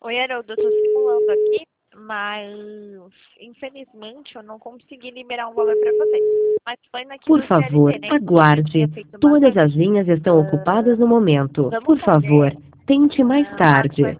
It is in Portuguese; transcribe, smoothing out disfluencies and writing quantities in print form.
Oi, Haroldo, eu tô simulando aqui, mas infelizmente eu não consegui liberar um valor para você. Mas foi naquilo Por do favor, CLT, né? Que você tinha aguarde. feito uma Todas as vez. linhas estão ocupadas no momento. Vamos Por favor, fazer tente mais uma tarde.